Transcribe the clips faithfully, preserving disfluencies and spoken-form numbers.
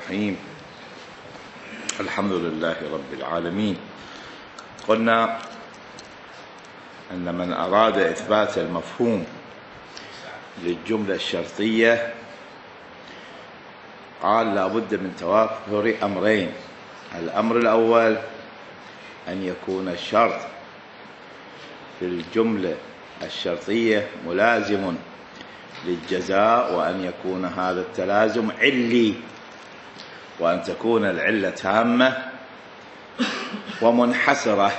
الرحيم. الحمد لله رب العالمين. قلنا أن من أراد إثبات المفهوم للجملة الشرطية قال لا بد من توافر أمرين. الأمر الأول أن يكون الشرط في الجملة الشرطية ملازم للجزاء، وأن يكون هذا التلازم علي، وأن تكون العلة تامة ومنحصرة.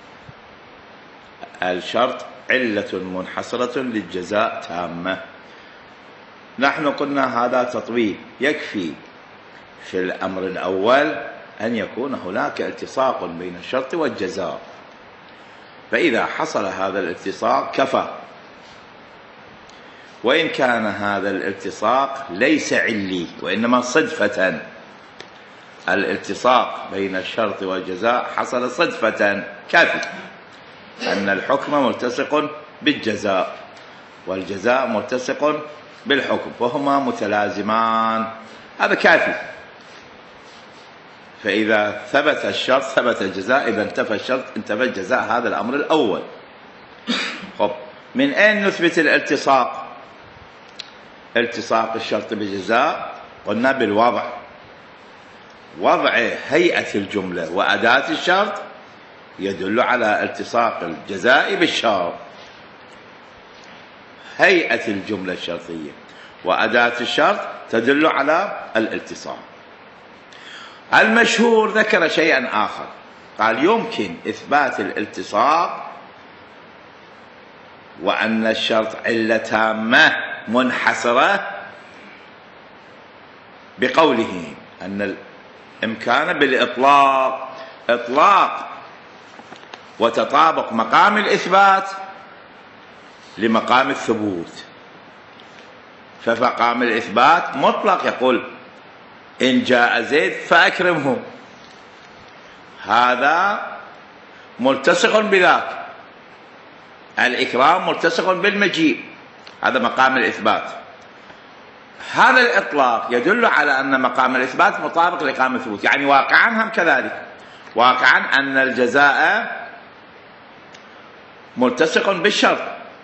الشرط علة منحصرة للجزاء تامة. نحن قلنا هذا تطويل، يكفي في الأمر الأول أن يكون هناك التصاق بين الشرط والجزاء، فإذا حصل هذا الالتصاق كفى. وإن كان هذا الالتصاق ليس علي وإنما صدفة، الالتصاق بين الشرط والجزاء حصل صدفة كافي، أن الحكم ملتصق بالجزاء والجزاء ملتصق بالحكم، فهما متلازمان، هذا كافي. فإذا ثبت الشرط ثبت الجزاء، إذا انتفى الشرط انتفى الجزاء. هذا الأمر الأول. خب، من أين نثبت الالتصاق؟ التصاق الشرط بالجزاء قلنا بالوضع، وضع هيئة الجملة وأداة الشرط يدل على التصاق الجزاء بالشرط. هيئة الجملة الشرطية وأداة الشرط تدل على الالتصاق. المشهور ذكر شيئا آخر، قال يمكن إثبات الالتصاق وأن الشرط علة تامة منحصرة بقوله أن الإمكان بالإطلاق، إطلاق وتطابق مقام الإثبات لمقام الثبوت. فمقام الإثبات مطلق، يقول إن جاء زيد فأكرمه، هذا ملتصق بذاك، الإكرام ملتصق بالمجيء، هذا مقام الإثبات. هذا الإطلاق يدل على أن مقام الإثبات مطابق لمقام الثبوت، يعني واقعا هم كذلك، واقعا أن الجزاء ملتصق بالشرط،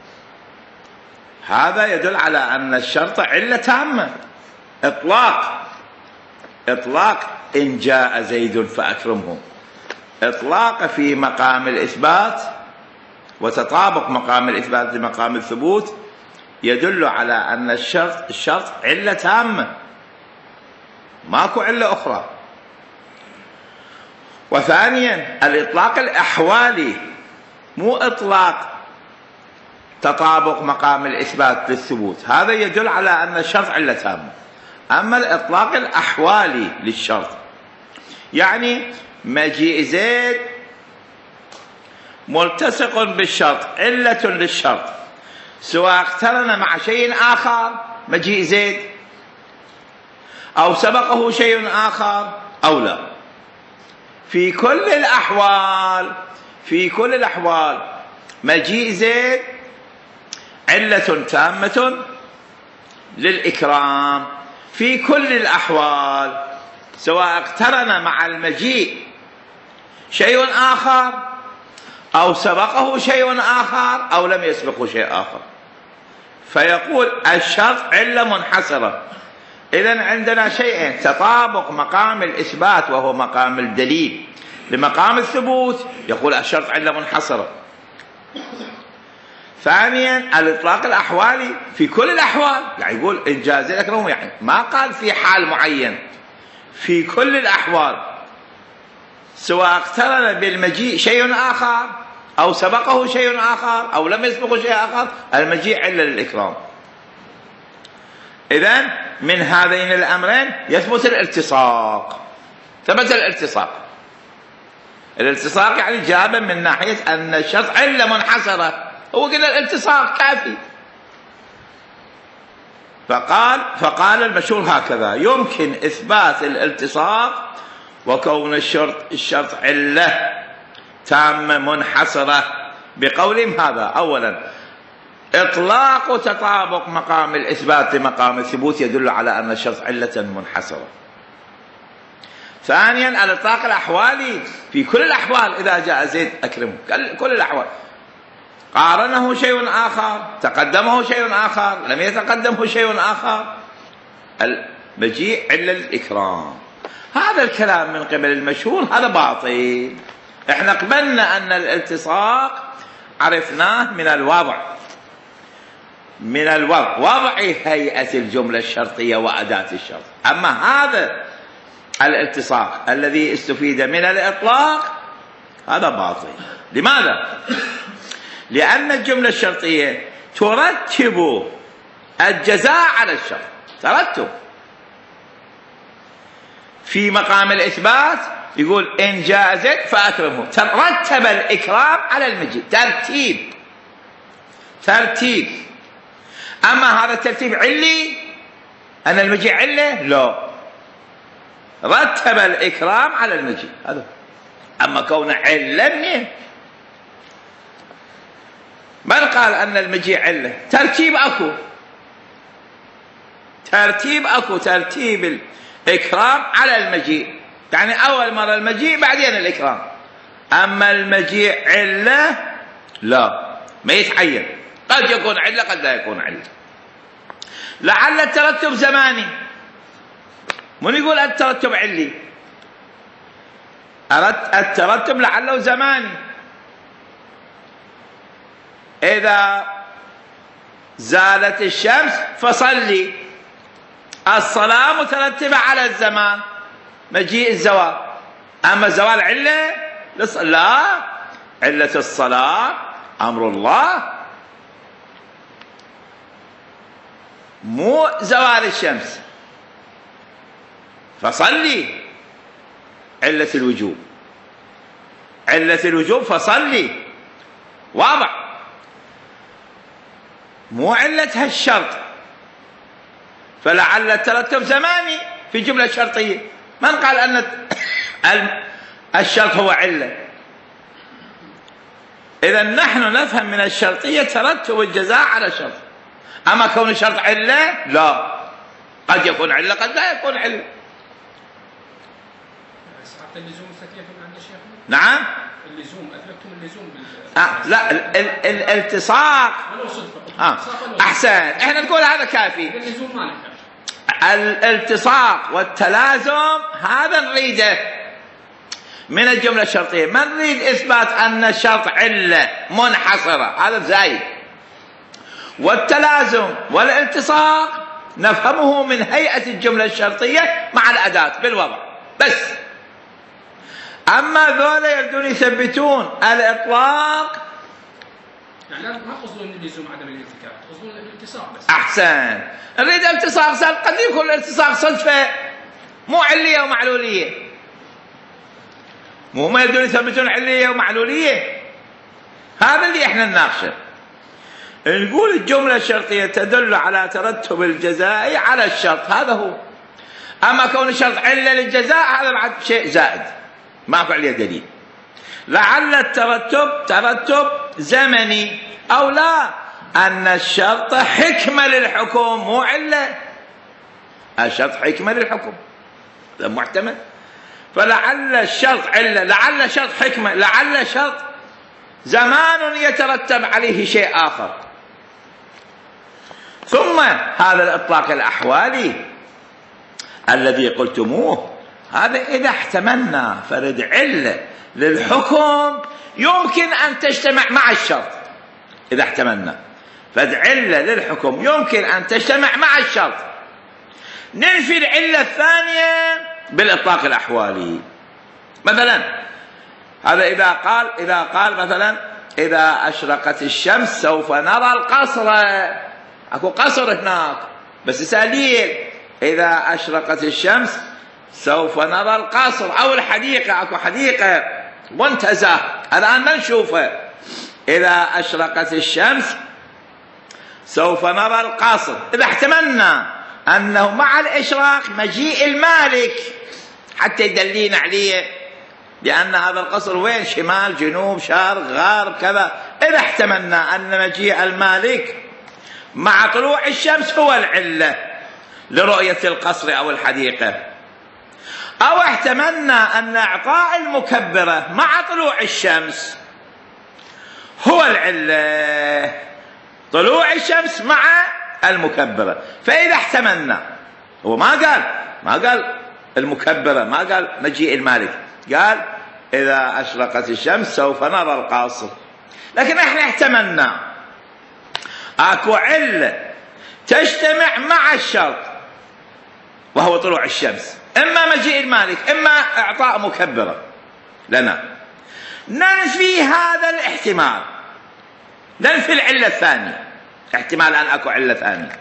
هذا يدل على أن الشرط علة تامة. إطلاق إطلاق إن جاء زيد فأكرمه، إطلاق في مقام الإثبات وتطابق مقام الإثبات لمقام الثبوت يدل على أن الشرط الشرط علة تامة، ماكو علة أخرى. وثانيا الإطلاق الأحوالي، مو إطلاق تطابق مقام الإثبات للثبوت، هذا يدل على أن الشرط علة تامة. أما الإطلاق الأحوالي للشرط يعني مجيء زيد ملتصق بالشرط، علة للشرط، سواء اقترن مع شيء آخر مجيء زيد أو سبقه شيء آخر أو لا. في كل الأحوال في كل الأحوال مجيء زيد علة تامة للإكرام، في كل الأحوال، سواء اقترن مع المجيء شيء آخر أو سبقه شيء آخر أو لم يسبقه شيء آخر. فيقول الشرط علة منحصرة. إذن عندنا شيئين، تطابق مقام الإثبات وهو مقام الدليل لمقام الثبوت، يقول الشرط علة منحصرة. ثانيا الإطلاق الأحوالي في كل الأحوال، يعني يقول إن جاء زيد أكرمه، يعني ما قال في حال معين، في كل الأحوال، سواء اقترن بالمجيء شيء آخر أو سبقه شيء آخر أو لم يسبقه شيء آخر، المجيء علة للإكرام. إذن من هذين الأمرين يثبت الالتصاق. ثبت الالتصاق. الالتصاق يعني جابا من ناحية أن الشرط علة منحصرة، هو كده الالتصاق كافي. فقال فقال المشهور هكذا: يمكن إثبات الالتصاق وكون الشرط الشرط علة تامة منحصرة بقولهم هذا. أولا إطلاق تطابق مقام الإثبات لمقام الثبوت يدل على أن الشرط علة منحصرة. ثانيا الإطلاق الأحوالي في كل الأحوال، إذا جاء زيد أكرمه، كل الأحوال. قارنه شيء آخر، تقدمه شيء آخر، لم يتقدمه شيء آخر، المجيء علة الإكرام. هذا الكلام من قبل المشهور هذا باطل. احنا قبلنا أن الالتصاق عرفناه من الوضع، من الوضع، وضع هيئة الجملة الشرطية وأداة الشرط. أما هذا الالتصاق الذي استفيد من الإطلاق هذا باطل. لماذا؟ لأن الجملة الشرطية ترتب الجزاء على الشرط، ترتب. في مقام الإثبات يقول إن جاء زيد فأكرمه، ترتب الإكرام على المجيء، ترتيب ترتيب. أما هذا الترتيب علي، أن المجيء علة، لا، رتب الإكرام على المجيء هذا. أما كون علة منين؟ من قال أن المجيء علة؟ ترتيب أكو، ترتيب أكو، ترتيب الإكرام على المجيء، يعني أول مرة المجيء بعدين الإكرام. أما المجيء علة لا، ما يتعين، قد يكون علة قد لا يكون علة. لعل الترتب زماني، من يقول الترتب علي؟ أردت الترتب لعله زماني. إذا زالت الشمس فصلي، الصلاة مترتبة على الزمان، مجيء الزوال. أما الزوال علة؟ لا، علة الصلاة أمر الله، مو زوال الشمس. فصلي علة الوجوب، علة الوجوب فصلي، واضح، مو علتها الشرط. فلعل الترتب زماني في جملة شرطية. من قال أن الشرط هو علة؟ إذا نحن نفهم من الشرطية ترتب الجزاء على الشرط. أما كون الشرط علة لا، قد يكون علة قد لا يكون علة. حتى اللزوم تكلفة عند الشيخ؟ نعم، اللزوم أثبتتم اللزوم بال... آه لا، الالتصاق ولو صدفة. آه. أحسن، إحنا نقول هذا كافي. اللزوم ما نحتاج. الالتصاق والتلازم هذا نريده من الجملة الشرطية، ما نريد إثبات أن الشرط علة منحصرة، هذا زايد. والتلازم والالتصاق نفهمه من هيئة الجملة الشرطية مع الأداة بالوضع بس. أما ذولا يردون يثبتون الإطلاق، يعني ما قصدون اللزوم عدم الالتكاك، قصدون الالتصاق بس. أحسن، نريد التصاق صار، قد يكون الالتصاق صدفة مو علية ومعلولية، مو ما يردون يثبتون علية ومعلولية. هذا اللي احنا نناقشه. نقول الجملة الشرطية تدل على ترتب الجزاء على الشرط، هذا هو. أما كون الشرط علة للجزاء هذا بعد شيء زائد، ماكو عليه دليل. لعل الترتب ترتب زمني أو لا، أن الشرط حكمة للحكم مو علة، الشرط حكمة للحكم، هذا محتمل. فلعل الشرط علة، لعل الشرط حكمة، لعل الشرط زمان يترتب عليه شيء آخر. ثم هذا الإطلاق الأحوالي الذي قلتموه، هذا إذا احتملنا فرد علة للحكم يمكن أن تجتمع مع الشرط. إذا احتملنا فرد علة للحكم يمكن أن تجتمع مع الشرط، ننفي العلة الثانية بالإطلاق الأحوالي. مثلا هذا إذا قال إذا قال مثلا إذا أشرقت الشمس سوف نرى القصر، أكو قصر هناك بس سليل، إذا أشرقت الشمس سوف نرى القصر، أو الحديقة، أكو حديقة منتزه الآن ما نشوفه، إذا أشرقت الشمس سوف نرى القصر. إذا احتملنا أنه مع الإشراق مجيء المالك حتى يدلين عليه، لأن هذا القصر وين؟ شمال، جنوب، شرق، غرب، كذا. إذا احتملنا أن مجيء المالك مع طلوع الشمس هو العلة لرؤية القصر أو الحديقة، أو احتملنا أن إعطاء المكبرة مع طلوع الشمس هو العلة، طلوع الشمس مع المكبرة. فإذا احتملنا، هو ما قال ما قال المكبرة، ما قال مجيء المالك، قال إذا أشرقت الشمس سوف نرى القاصر. لكن احنا احتملنا اكو علة تجتمع مع الشرط وهو طلوع الشمس، اما مجيء المالك اما اعطاء مكبرة لنا، ننفي هذا الاحتمال، ننفي العلة الثانية، احتمال ان اكو علة ثانية،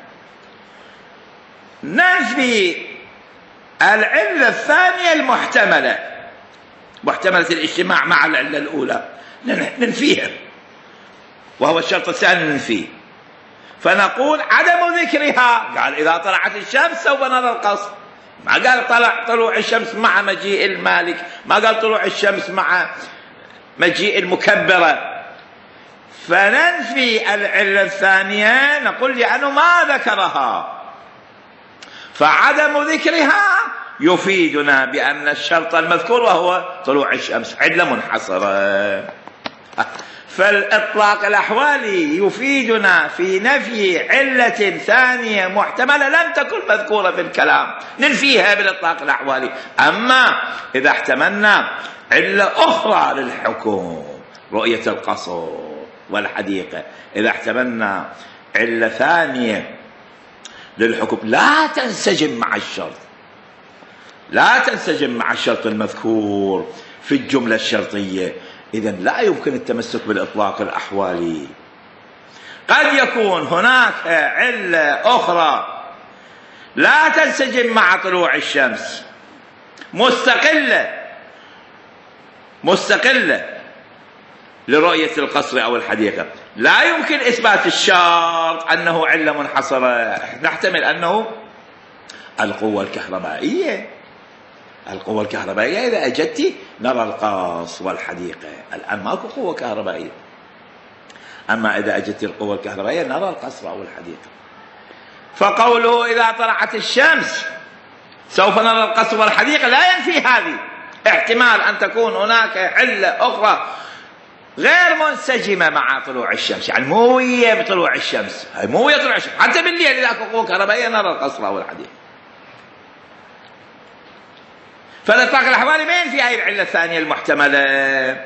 ننفي العلة الثانية المحتملة، محتملة الاجتماع مع العلة الأولى، ننفيها، وهو الشرط الثاني ننفيه. فنقول عدم ذكرها، قال إذا طلعت الشمس سوف نرى القصر، ما قال طلع طلوع الشمس مع مجيء المالك، ما قال طلوع الشمس مع مجيء المكبرة. فننفي العلة الثانية، نقول لأنه ما ذكرها، فعدم ذكرها يفيدنا بأن الشرط المذكور وهو طلوع الشمس علة منحصرة. فالإطلاق الأحوالي يفيدنا في نفي علة ثانية محتملة لم تكن مذكورة في الكلام، ننفيها بالإطلاق الأحوالي. أما إذا احتملنا علة أخرى للحكم، رؤية القصر والحديقة، إذا احتملنا علة ثانية للحكم لا تنسجم مع الشرط، لا تنسجم مع الشرط المذكور في الجملة الشرطية، إذن لا يمكن التمسك بالإطلاق الأحوالي. قد يكون هناك علة أخرى لا تنسجم مع طلوع الشمس، مستقلة مستقلة لرؤية القصر أو الحديقة، لا يمكن إثبات الشرط أنه علة منحصرة. نحتمل أنه القوة الكهربائية، القوة الكهربائية إذا أجدت نرى القصر والحديقة، الآن ماكو قوة كهربائية، أما إذا أجدت القوة الكهربائية نرى القصر أو الحديقة. فقوله إذا طلعت الشمس سوف نرى القصر والحديقة لا ينفي هذه، احتمال أن تكون هناك علة أخرى غير منسجمة مع طلوع الشمس، يعني مو ويا بطلوع الشمس، هي مو ويا طلوع الشمس، حتى بالليل إذا أكو قوة كهربائية نرى القصر أو الحديقة. فالإطلاق الأحوالي ما ينفي هذه العلة الثانية المحتملة.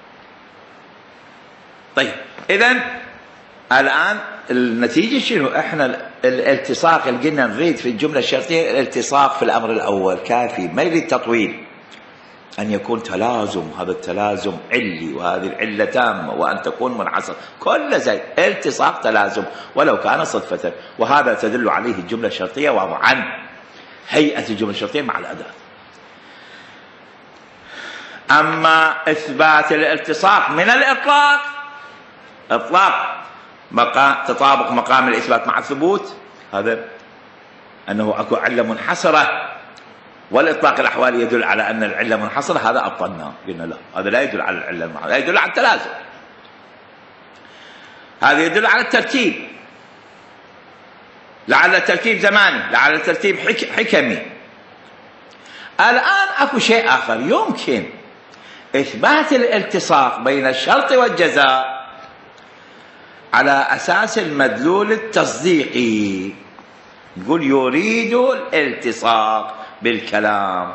طيب إذن الآن النتيجة شنو؟ احنا الالتصاق اللي قلنا نريد في الجملة الشرطية، الالتصاق في الأمر الأول كافي، ما يريد تطويل، أن يكون تلازم، هذا التلازم علي وهذه العلة تامة وأن تكون منحصرة، كل زي التصاق تلازم ولو كان صدفة، وهذا تدل عليه الجملة الشرطية وضعا هيئة الجملة الشرطية مع الأداة. أما إثبات الالتصاق من الإطلاق، إطلاق مقام تطابق مقام الإثبات مع الثبوت، هذا أنه أكو علة منحصرة والإطلاق الأحوالي يدل على أن العلة منحصرة، هذا أبطلناه، قلنا لا، هذا لا يدل على العلة المنحصرة، لا يدل على التلازم، هذا يدل على الترتيب، لعل الترتيب زماني، لعل الترتيب حكمي. الآن أكو شيء آخر، يمكن إثبات الالتصاق بين الشرط والجزاء على أساس المدلول التصديقي، نقول يريد الالتصاق بالكلام.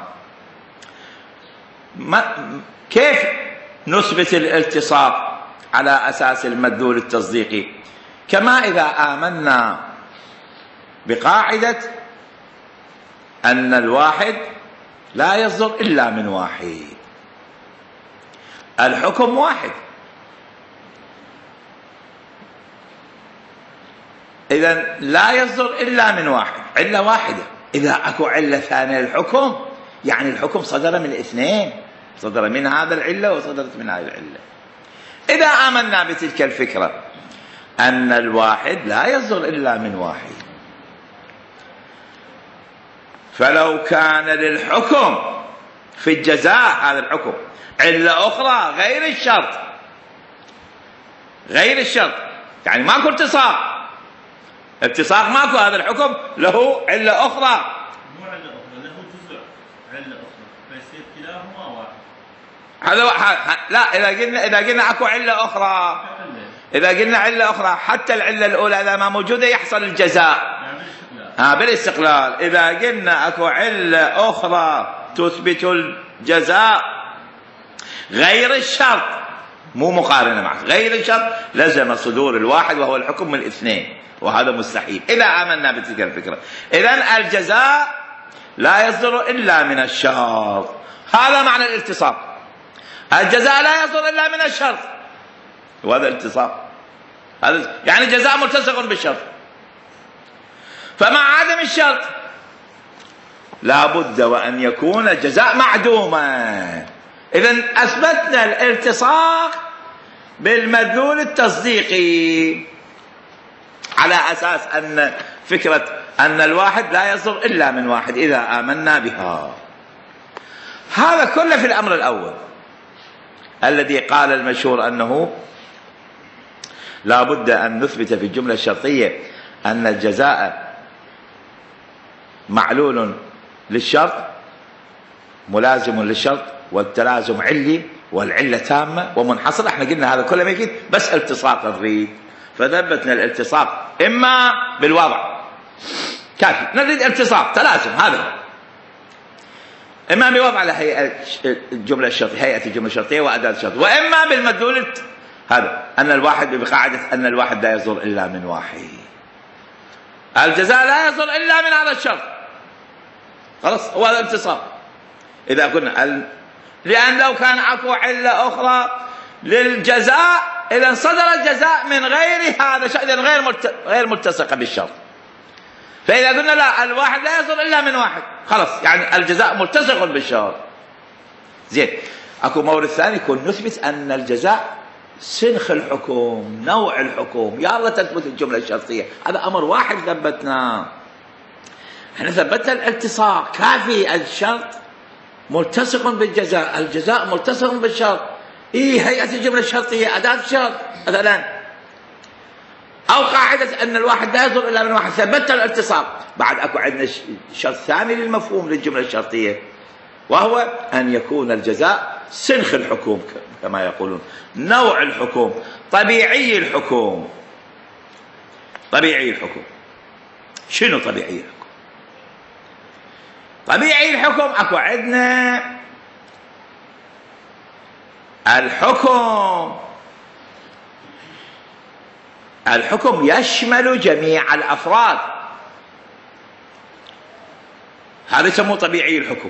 ما كيف نثبت الالتصاق على أساس المدلول التصديقي؟ كما إذا آمنا بقاعدة أن الواحد لا يصدر إلا من واحد، الحكم واحد، إذن لا يصدر إلا من واحد، علة واحدة. إذا أكو علة ثانية للحكم يعني الحكم صدر من اثنين، صدر من هذا العلة وصدرت من هذه العلة. إذا آمنا بتلك الفكرة أن الواحد لا يصدر إلا من واحد، فلو كان للحكم في الجزاء هذا الحكم علة أخرى غير الشرط، غير الشرط يعني ماكو التصاق، التصاق ماكو، هذا الحكم له علة أخرى، مو علة أخرى، له جزء علة أخرى فيصير كلاهما واحد. هذا واحد. لا، إذا قلنا إذا قلنا أكو علة أخرى، إذا قلنا علة أخرى حتى العلة الأولى إذا ما موجودة يحصل الجزاء. ها بالاستقلال. إذا قلنا أكو علة أخرى تثبت الجزاء غير الشرط، مو مقارنة معه، غير الشرط لزم صدور الواحد وهو الحكم من الاثنين، وهذا مستحيل إذا آمنا بتلك الفكرة. إذن الجزاء لا يصدر إلا من الشرط، هذا معنى الالتصاق. الجزاء لا يصدر إلا من الشرط، وهذا الالتصاق، هذا يعني جزاء ملتصق بالشرط. فمع عدم الشرط لا بد وأن يكون الجزاء معدوما. إذن أثبتنا الالتصاق بالمدلول التصديقي على أساس أن فكرة أن الواحد لا يصدر إلا من واحد إذا آمنا بها. هذا كله في الأمر الأول الذي قال المشهور أنه لا بد أن نثبت في الجملة الشرطية أن الجزاء معلول للشرط ملازم للشرط، والتلازم علي، والعلة تامة ومنحصرة. احنا قلنا هذا كله ما يفيد، بس التصاق نريد، فثبتنا الالتصاق إما بالوضع كافي، نريد التصاق تلازم، هذا إما بوضع لهيئة الجملة الشرطية، هيئة الجملة الشرطية وأداة الشرط، وإما بالمدلول هذا أن الواحد بقاعدة أن الواحد لا يصدر إلا من واحد. الجزاء لا يصدر إلا من هذا الشرط، خلاص هو هذا الالتصاق. إذا كنا ال... لأن لو كان أكو علة أخرى للجزاء إذا صدر الجزاء من غير هذا الشرط، غير ملت... غير ملتصقة بالشرط. فإذا قلنا لا، الواحد لا يصدر إلا من واحد، خلاص يعني الجزاء ملتصق بالشرط. زين، أكو مورد ثاني يكون نثبت أن الجزاء سنخ الحكم، نوع الحكم، يا الله تثبت الجملة الشرطية. هذا أمر واحد ثبتناه، احنا ثبتنا الالتصاق كافي، الشرط ملتصق بالجزاء، الجزاء ملتصق بالشرط. إيه هيئة الجملة الشرطية أداة الشرط مثلا، أو قاعدة أن الواحد لا يصدر إلا من واحد، ثبتنا الالتصاق. بعد أكو عندنا شرط ثاني للمفهوم للجملة الشرطية، وهو أن يكون الجزاء سنخ الحكم كما يقولون، نوع الحكم، طبيعي الحكم. طبيعي الحكم شنو طبيعي الحكم؟ طبيعي الحكم أكو عندنا الحكم الحكم يشمل جميع الأفراد، هذا يسموه طبيعي الحكم.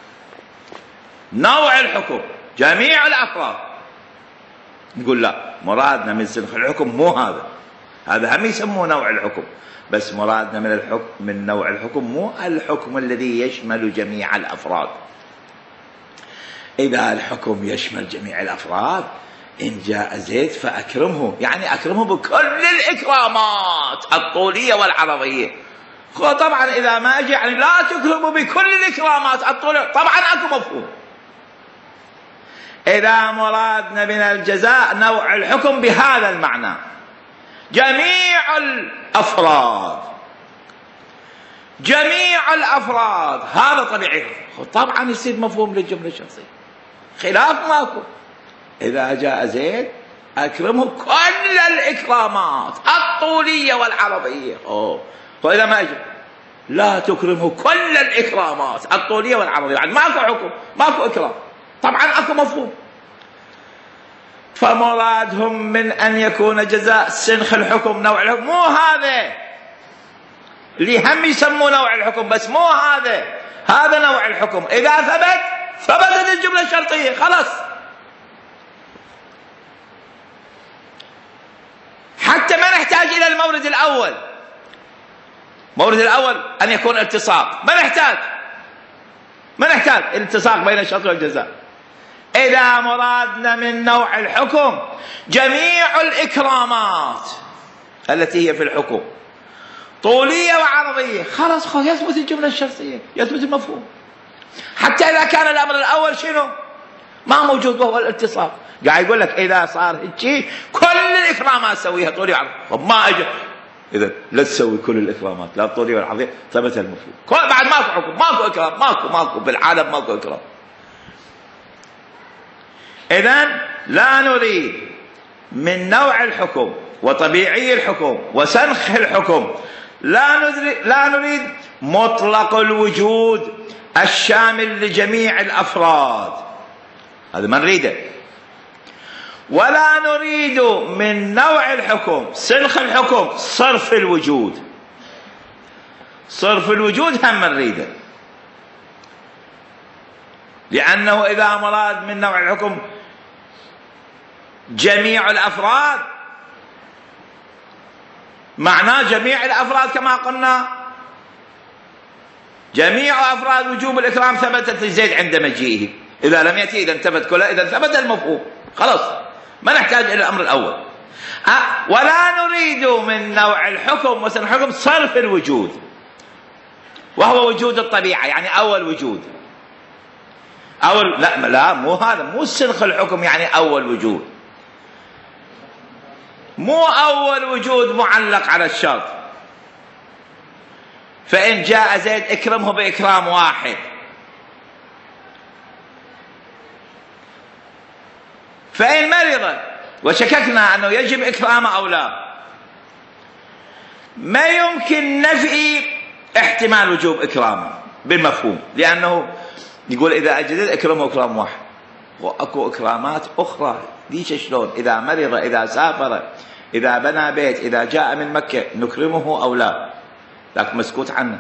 نوع الحكم جميع الأفراد، نقول لا، مرادنا من سنخ الحكم مو هذا، هذا هم يسموه نوع الحكم، بس مرادنا من الحكم من نوع الحكم مو الحكم الذي يشمل جميع الأفراد. إذا الحكم يشمل جميع الأفراد، إن جاء زيد فأكرمه، يعني أكرمه بكل الإكرامات الطولية والعرضية. طبعا إذا ما أجي يعني لا تكرمه بكل الإكرامات الطولية، طبعا أكو مفهوم. إذا مرادنا من الجزاء نوع الحكم بهذا المعنى، جميع الأفراد، جميع الأفراد، هذا طبيعي، طبعا يصير مفهوم للجملة الشرطية، خلاف ماكو. إذا جاء زيد أكرمه كل الإكرامات الطولية والعرضية، أوه. وإذا ما أجي لا تكرمه كل الإكرامات الطولية والعرضية، يعني ماكو حكم، ماكو إكرام، طبعا أكو مفهوم. فمرادهم من أن يكون جزاء سنخ الحكم نوع الحكم، مو هذا اللي هم يسموه نوع الحكم، بس مو هذا، هذا نوع الحكم. إذا ثبت ثبتت الجملة الشرطية، خلاص. حتى ما نحتاج إلى المورد الأول، المورد الأول أن يكون التصاق، ما نحتاج ما نحتاج التصاق بين الشرط والجزاء. إذا مرادنا من نوع الحكم جميع الإكرامات التي هي في الحكم طولية وعرضية، خلاص خلاص يثبت الجملة الشرطية، يثبت المفهوم. حتى إذا كان الأمر الأول شنو ما موجود وهو الالتصاق، قاعد يقول لك إذا صار هيك كل الإكرامات سويها طولية وعرضية، ما أجي إذا لا تسوي كل الإكرامات لا الطولية ولا العرضية، ثبت المفهوم. بعد ماكو حكم، ماكو إكرام، ماكو ماكو بالعالم ماكو إكرام. إذن لا نريد من نوع الحكم وطبيعي الحكم وسنخ الحكم، لا نريد, لا نريد مطلق الوجود الشامل لجميع الأفراد، هذا ما نريده. ولا نريد من نوع الحكم سنخ الحكم صرف الوجود، صرف الوجود هم نريده، لأنه إذا مراد من نوع الحكم جميع الأفراد معناه جميع الأفراد كما قلنا جميع أفراد وجوب الإكرام ثبتت لزيد عند مجيئه، إذا لم يأتي إذا انتفت كلها، إذا ثبت المفهوم خلاص ما نحتاج إلى الأمر الأول. أه ولا نريد من نوع الحكم وسن الحكم صرف الوجود، وهو وجود الطبيعة، يعني أول وجود. أول لا لا مو هذا، مو سنخ الحكم يعني أول وجود، مو أول وجود معلق على الشرط. فإن جاء زيد اكرمه بإكرام واحد، فإن مرض وشككنا أنه يجب إكرامه أو لا، ما يمكن نفي احتمال وجوب إكرامه بالمفهوم، لأنه يقول إذا أجدد اكرمه إكرام واحد، وأكو إكرامات أخرى ديش شلون، إذا مرض، إذا سافر، إذا بنى بيت، إذا جاء من مكة نكرمه أو لا، لكن مسكوت عنه.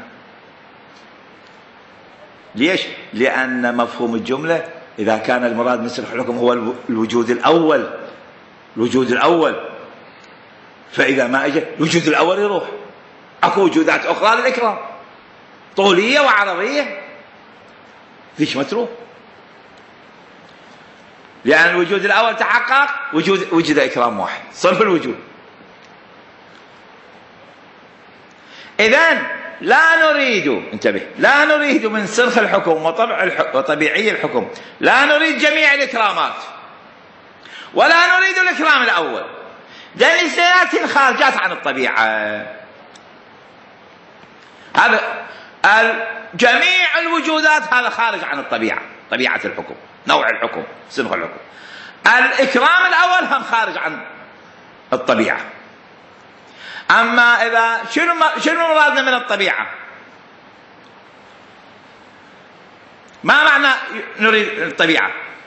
ليش؟ لأن مفهوم الجملة إذا كان المراد من صرف الحكم هو الوجود الأول، الوجود الأول، فإذا ما أجى الوجود الأول يروح. أكو وجودات أخرى للإكرام طولية وعرضية، ليش ما تروح؟ لأن الوجود الأول تحقق، وجود وجد إكرام واحد، صرف الوجود. إذن لا نريد، انتبه، لا نريد من صرف الحكم وطبع الحكم وطبيعي الحكم، لا نريد جميع الإكرامات، ولا نريد الإكرام الأول، لأن سيأتي الخارجات عن الطبيعة. هذا جميع الوجودات هذا خارج عن الطبيعة، طبيعة الحكم، نوع الحكم، صنف الحكم. الإكرام الأول هم خارج عن الطبيعة. أما إذا شنو شنو مرادنا من الطبيعة؟ ما معنى نريد الطبيعة؟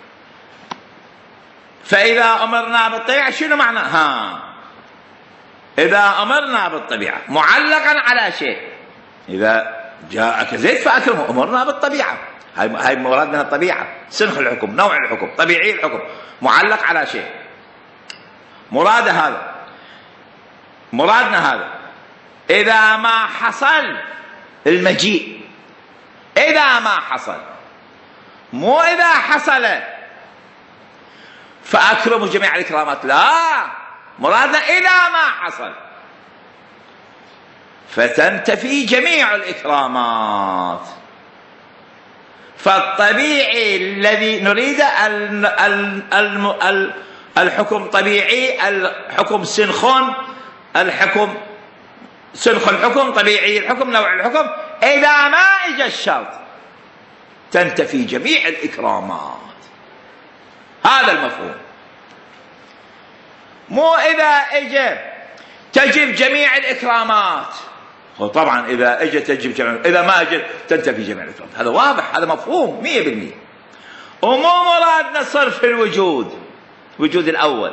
فإذا أمرنا بالطبيعة شنو معنى؟ ها إذا أمرنا بالطبيعة معلقا على شيء، إذا جاءك زيد فأكرمه، أمرنا بالطبيعة، هاي هاي مراد من الطبيعة، سنخ الحكم، نوع الحكم، طبيعي الحكم، معلق على شيء، مراد هذا، مرادنا هذا. إذا ما حصل المجيء، إذا ما حصل، مو إذا حصل فأكرموا جميع الإكرامات، لا، مرادنا إذا ما حصل فتنتفي جميع الإكرامات. فالطبيعي الذي نريد الحكم طبيعي، الحكم سنخون، الحكم سنخ الحكم، طبيعي الحكم، نوع الحكم، إذا ما إجا الشرط تنتفي جميع الإكرامات. هذا المفهوم، مو إذا إجا تجب جميع الإكرامات، طبعا إذا إجا تجب جميع، إذا ما إجا تنتفي جميع الإكرامات. هذا واضح، هذا مفهوم مية بالمية. ومو مرادنا صرف الوجود، الوجود الأول،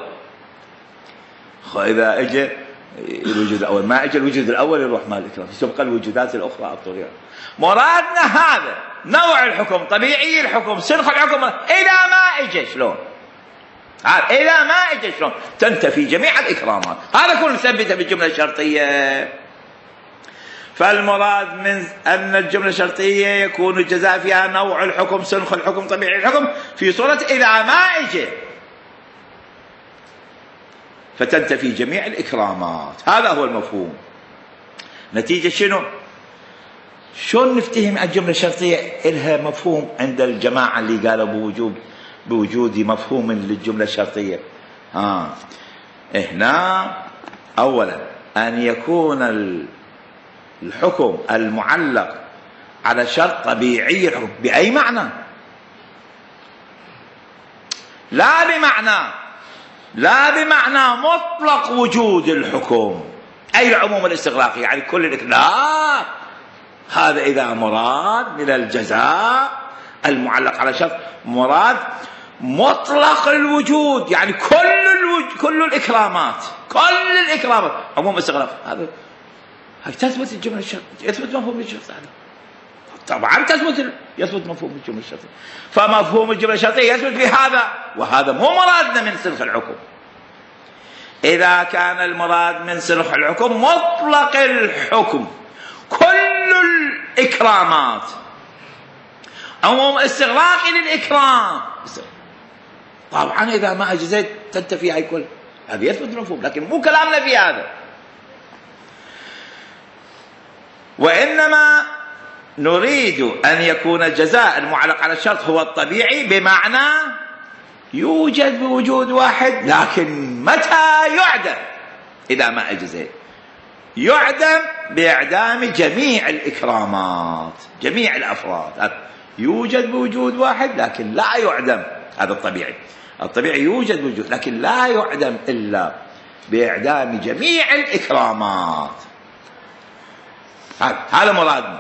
إذا إجا الوجود الأول ما إجا الوجود الأول يروح مال الإكرام، تبقى الوجودات الأخرى الطولية. مرادنا هذا نوع الحكم، طبيعي الحكم، سنخ الحكم، إذا ما إجا شلون؟ إذا ما إجا شلون؟ تنتفي جميع الإكرامات. هذا كله ثبته بالجملة الشرطية. فالمراد من أن الجملة الشرطية يكون الجزاء فيها نوع الحكم، سنخ الحكم، طبيعي الحكم، في صورة إذا ما إجا فتنتفي جميع الإكرامات. هذا هو المفهوم. نتيجة شنو؟ شلون نفتهم الجملة الشرطية إلها مفهوم عند الجماعة اللي قالوا بوجود بوجود مفهوم للجملة الشرطية؟ آه. هنا أولا أن يكون الحكم المعلق على شرط طبيعي الحكم بأي معنى؟ لا بمعنى لا بمعنى مطلق وجود الحكم، أي العموم الاستغراقي يعني كل الإكلام. هذا إذا مراد من الجزاء المعلق على شرط مراد مطلق الوجود، يعني كل الوجود كل الإكرامات كل الإكرامات عموم استغراقي. هذا هي تثبت الجملة الشرطية، يثبت مفهوم الجملة الشرطية. طبعا تثبت يثبت مفهوم الجملة الشرطية، فمفهوم الجملة الشرطية يثبت في هذا، وهذا مو مرادنا من سلخ الحكم. إذا كان المراد من سلخ الحكم مطلق الحكم كل الإكرامات عموم استغراقي للإكرام، طبعا إذا ما أجزيت تنتفي هاي كل هذا يثبت المفهوم، لكن مو كلامنا في هذا. وإنما نريد أن يكون الجزاء المعلق على الشرط هو الطبيعي، بمعنى يوجد بوجود واحد، لكن متى يعدم؟ إذا ما أجزيت يعدم بإعدام جميع الإكرامات جميع الأفراد. يوجد بوجود واحد لكن لا يعدم، هذا الطبيعي. الطبيعي يوجد بوجود لكن لا يعدم إلا بإعدام جميع الإكرامات. هذا مرادنا.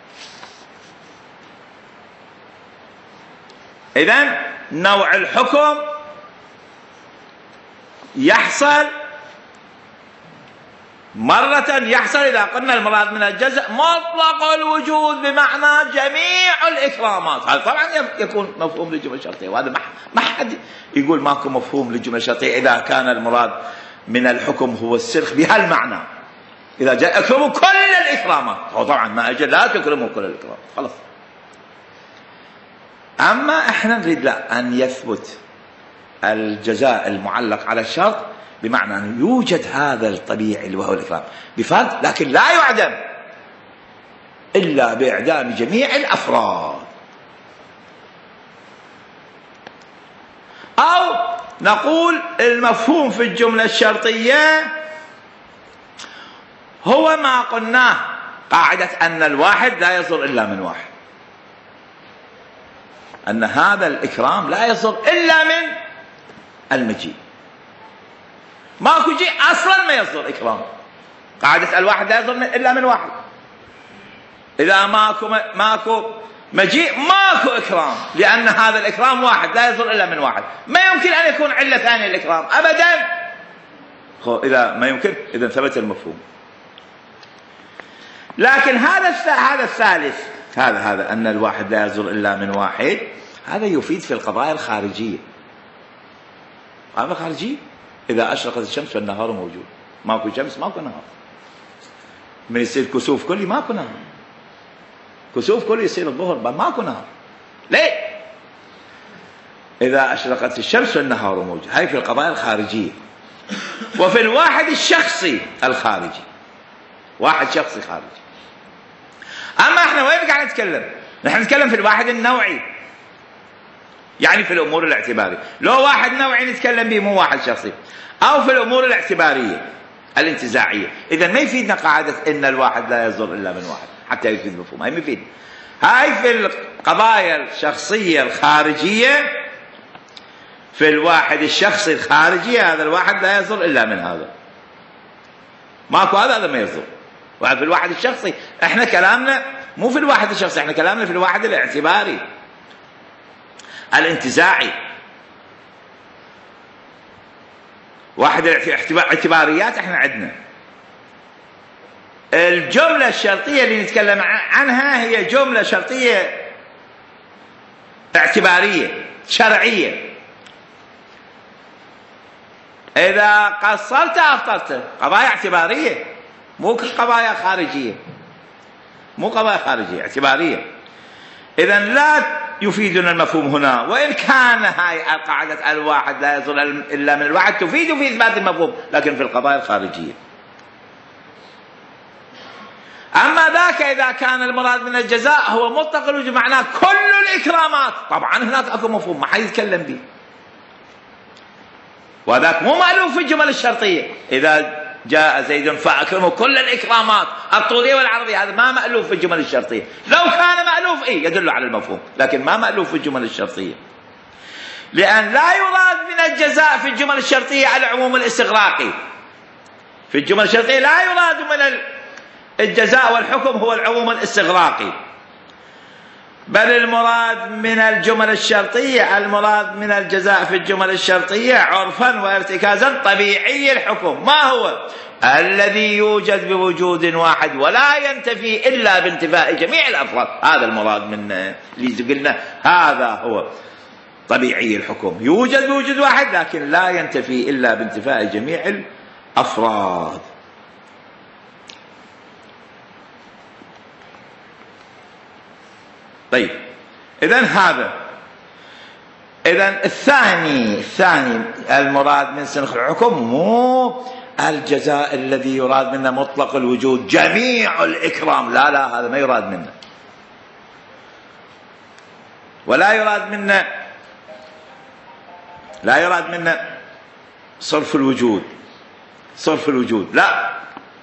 إذن نوع الحكم يحصل مرة يحصل إذا قلنا المراد من الجزاء مطلق الوجود بمعنى جميع الإكرامات. هذا طبعا يكون مفهوم للجملة الشرطية، وهذا ما حد يقول ماكو مفهوم للجملة الشرطية إذا كان المراد من الحكم هو السلخ بهالمعنى. إذا جاء اكرموا كل الإكرامات، هو طبعا ما أجل لا تكرموا كل الإكرامات خلاص. أما إحنا نريد لا أن يثبت الجزاء المعلق على الشرط بمعنى أن يوجد هذا الطبيعي اللي وهو الإكرام بفرق، لكن لا يعدم إلا بإعدام جميع الأفراد. أو نقول المفهوم في الجملة الشرطية هو ما قلناه، قاعدة أن الواحد لا يصدر إلا من واحد، أن هذا الإكرام لا يصدر إلا من المجيء. ماكو جيء أصلا ما يصدر إكرام. قاعدة الواحد لا يصدر إلا من واحد. إذا ماكو ماكو مجيء ماكو إكرام، لأن هذا الإكرام واحد لا يصدر إلا من واحد. ما يمكن أن يكون علة ثانية الإكرام أبدا. إذا ما يمكن إذا ثبت المفهوم. لكن هذا هذا الثالث هذا هذا أن الواحد لا يصدر إلا من واحد، هذا يفيد في القضايا الخارجية. قضايا خارجية إذا أشرقت الشمس والنهار موجود، ماكو شمس ماكو نهار. من يصير كسوف كلي ماكو نهار، كسوف كلي يصير الظهر ماكو نهار. ليه؟ إذا أشرقت الشمس والنهار موجود، هاي في القضايا الخارجية. وفي الواحد الشخصي الخارجي، واحد شخصي خارجي. أما إحنا وين قاعد نتكلم؟ نحن نتكلم في الواحد النوعي، يعني في الأمور الاعتبارية. لو واحد نوعي نتكلم به مو واحد شخصي، أو في الأمور الاعتبارية الانتزاعية. إذا ما يفيدنا قاعدة إن الواحد لا يصدر إلا من واحد حتى يفيد مفهوم، هاي ما يفيد. هاي في القضايا الشخصية الخارجية، في الواحد الشخصي الخارجي هذا الواحد لا يصدر إلا من هذا، ماكو هذا هذا ما يصدر. وفي الواحد الشخصي احنا كلامنا مو في الواحد الشخصي، احنا كلامنا في الواحد الاعتباري الانتزاعي. واحد اعتباريات احنا عندنا. الجملة الشرطية اللي نتكلم عنها هي جملة شرطية اعتبارية شرعية. إذا قصرت أفطرت، قضايا اعتبارية مو قضايا خارجية، مو قضايا خارجية اعتبارية. إذا لا يفيدنا المفهوم هنا، وإن كان هاي قاعدة الواحد لا يصدر إلا من الواحد تفيد في إثبات المفهوم، لكن في القضايا الخارجية. أما ذاك إذا كان المراد من الجزاء هو مطلق الوجود معناه كل الإكرامات، طبعا هناك أكو مفهوم ما حد يتكلم به، وذاك مو مألوف في الجمل الشرطية. إذا جاء زيد فأكرمه، كل الإكرامات الطولية والعرضية، هذا ما مألوف في الجمل الشرطية. لو كان مألوف إيه يدل على المفهوم، لكن ما مألوف في الجمل الشرطية، لأن لا يراد من الجزاء في الجمل الشرطية على العموم الاستغراقي. في الجمل الشرطية لا يراد من الجزاء والحكم هو العموم الاستغراقي، بل المراد من الجمل الشرطية، المراد من الجزاء في الجمل الشرطية عرفا وارتكازا طبيعي الحكم. ما هو؟ الذي يوجد بوجود واحد ولا ينتفي إلا بانتفاء جميع الأفراد. هذا المراد من اللي قلنا، هذا هو طبيعي الحكم، يوجد بوجود واحد لكن لا ينتفي إلا بانتفاء جميع الأفراد. طيب إذن هذا، إذن الثاني الثاني المراد من سنخ الحكم مو الجزاء الذي يراد منه مطلق الوجود جميع الإكرام، لا لا، هذا ما يراد منه، ولا يراد منه لا يراد منه صرف الوجود، صرف الوجود لا،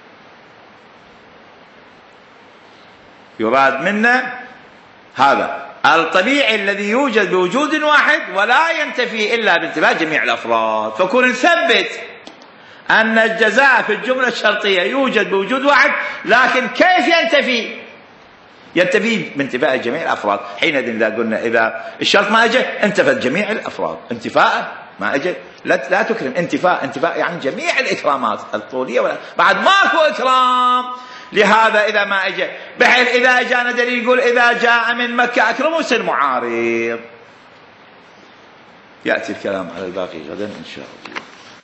يراد منه هذا الطبيعي الذي يوجد بوجود واحد ولا ينتفي إلا بانتفاء جميع الأفراد. فكون نثبت أن الجزاء في الجملة الشرطية يوجد بوجود واحد، لكن كيف ينتفي؟ ينتفي بانتفاء جميع الأفراد. حينئذ إذا قلنا إذا الشرط ما أجى انتفت جميع الأفراد، انتفاء ما أجى لا, لا تكرم، انتفاء انتفاء يعني جميع الإكرامات الطولية ولا بعد ماكو إكرام. لهذا إذا ما أجى، بحيث إذا جاءنا دليل يقول إذا جاء من مكة أكرمه يصير معارض. يأتي الكلام على الباقي غدا إن شاء الله.